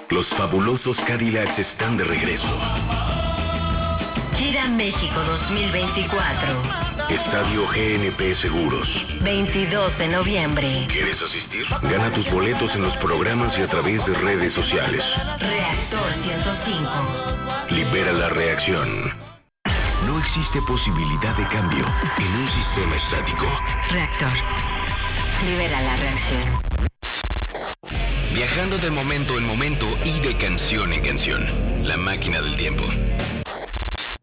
Los fabulosos Cadillacs están de regreso. Gira México 2024. Estadio GNP Seguros. 22 de noviembre. ¿Quieres asistir? Gana tus boletos en los programas y a través de redes sociales. Reactor 105. Libera la reacción. No existe posibilidad de cambio en un sistema estático. Reactor. Libera la reacción. Viajando de momento en momento y de canción en canción. La máquina del tiempo.